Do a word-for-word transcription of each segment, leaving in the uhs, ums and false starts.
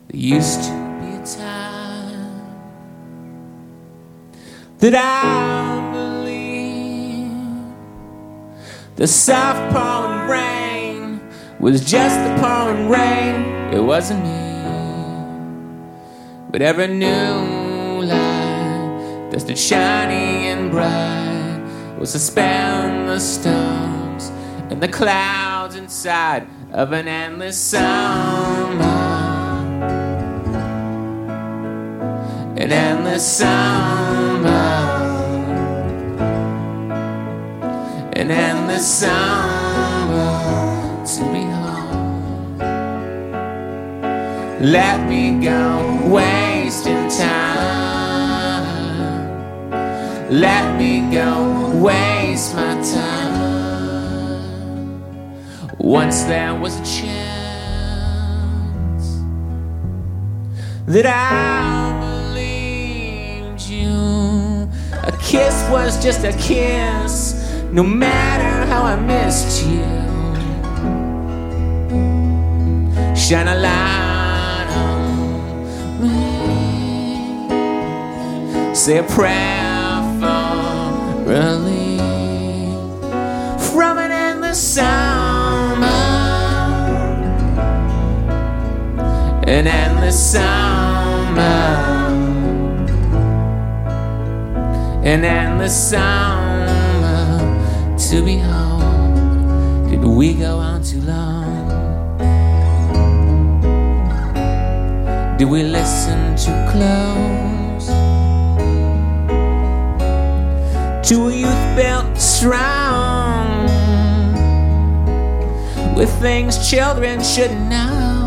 There used to be a time that I believed the soft pouring rain was just the pouring rain. It wasn't me, but every new light that stood shining and bright was to spend the storms and the clouds inside of an endless summer. An endless summer. An endless summer to be home. Let me go wasting time. Let me go waste my time. Once there was a chance that I believed you. A kiss was just a kiss, no matter how I missed you. Shine a light on me. Say a prayer for relief from an endless summer. An endless summer. An endless summer to be home. Did we go on too long? Did we listen too close to a youth built strong with things children should know?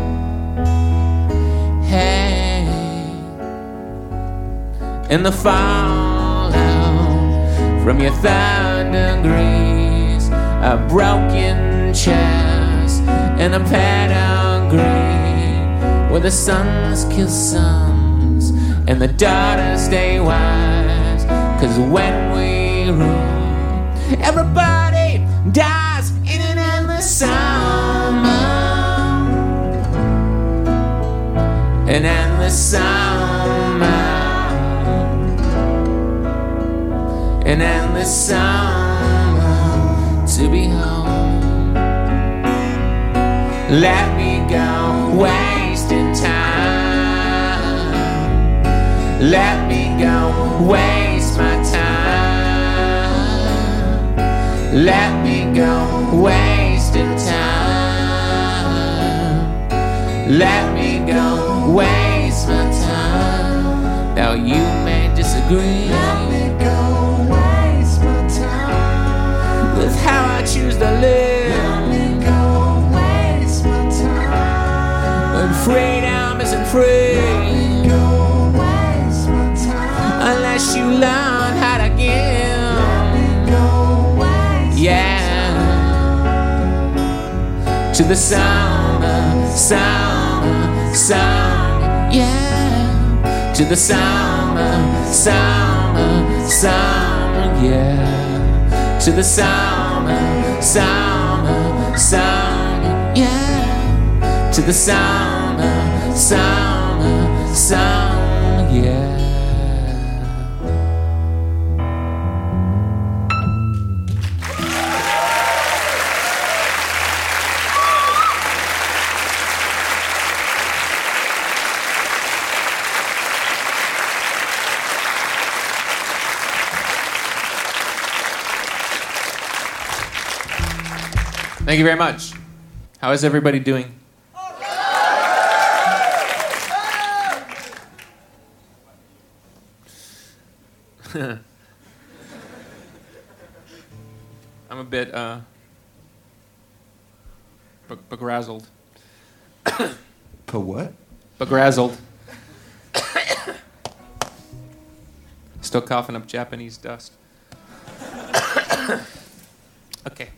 Hey, in the fallout from your third degrees, a broken chest and a pedigree where the sons kill sons and the daughters stay wise. Cause when we rule, everybody dies in an endless summer. An endless summer. An endless summer to be home. Let me go wasting time. Let me go waste my time. Let me go wasting time. Let me go waste my time. Now you may disagree. Let me go waste my time with how I choose to live. Let me go waste my time. But freedom isn't free. Let me go waste my time unless you learn how to give. Let me go waste yeah. my time to the summer, summer, summer, yeah. To the summer, summer, summer, yeah. To the summer, summer, summer, yeah. To the summer, summer, summer, yeah. Thank you very much. How is everybody doing? I'm a bit uh, b- begrazzled. Per what? Begrazzled. Still coughing up Japanese dust. Okay.